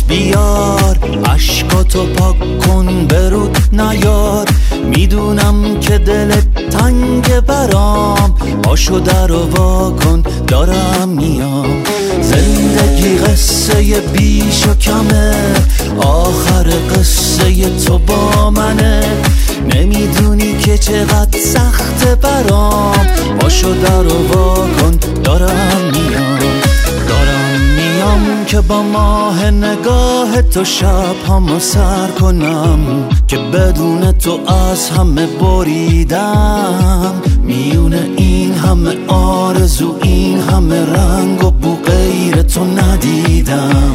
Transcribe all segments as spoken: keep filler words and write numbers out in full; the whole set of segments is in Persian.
بیار عشقاتو پاک کن برود نیار. میدونم که دلت تنگ برام، پاشو در و وا کن دارم میام. زندگی قصه بیش و کمه، آخر قصه تو با منه. نمیدونی که چقدر سخته برام، پاشو در و وا کن دارم میام. دارم میام که با ماه نگاه تو شب همو سر کنم، که بدون تو از همه بریدم. میونه این همه آرزو، این همه رنگ و بو غیر تو ندیدم.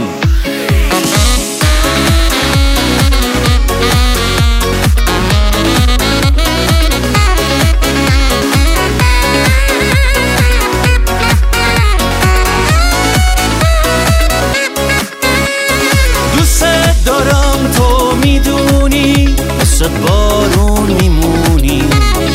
مثل بارون میمونی،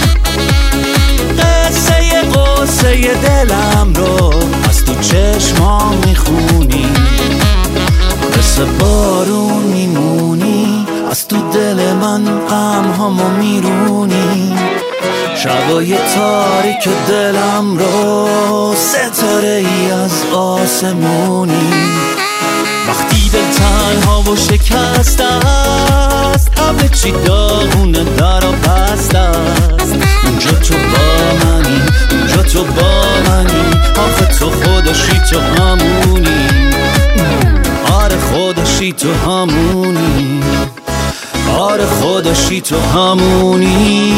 قصه قصه دلم رو از تو چشمام میخونی. مثل بارون میمونی، از تو دل من غم همو میرونی. شبای تاریک دلم رو ستاره ای از آسمونی. وقتی دل تنها و شکست است، همه چی داغونه در و پست است. اونجا تو با منی، اونجا تو با منی. آخه تو خودشی تو همونی، آره خودشی تو همونی، آره خودشی تو همونی.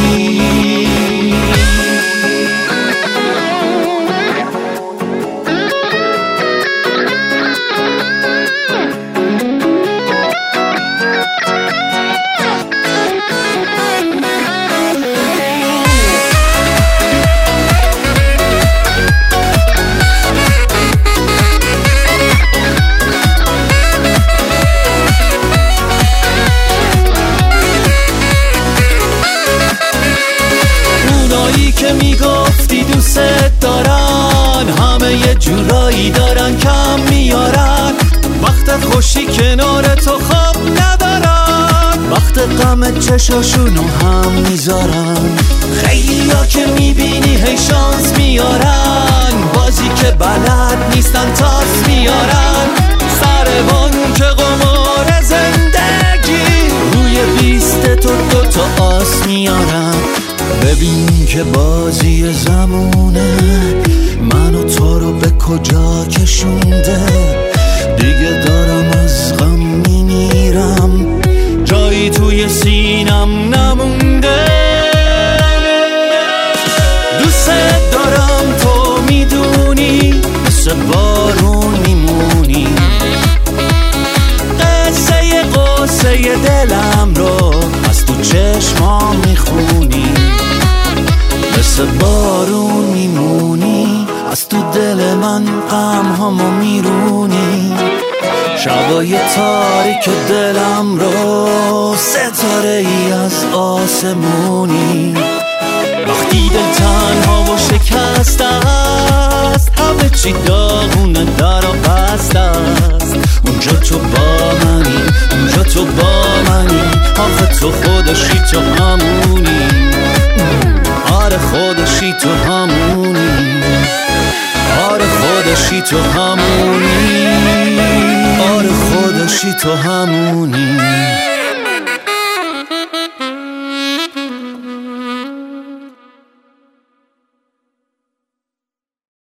که میگفتی دوست دارن، همه یه جورایی دارن کم میارن. وقت خوشی کنار تو خواب ندارن، وقت غم چشاشونو هم میذارن. خیلی ها که میبینی هی شانس میارن، بازی که بلد نیستن تاس میارن. سروان که قمار زندگی، روی بیست تو دوتا آس میارن. ببین که بازی زمونه، منو تو رو به کجا کشونده. دیگه دارم از غم میمیرم، جایی توی سینم نمونده. دوست دارم تو میدونی، مثل بارون میمونی. قصه قصه دلم رو از تو چشمام میخونی. مثل بارون میمونی، از تو دل من غم همو میرونی. شبای تاریک دلم رو ستاره ای از آسمونی. وقتی دل تنها و شکست است، همه چی داغونه در و پست است. اونجا تو با منی، اونجا تو با منی. آخه تو خودشی تو همونی، آره خودشی تو همونی، آره خودشی تو همونی، آره خودشی تو همونی.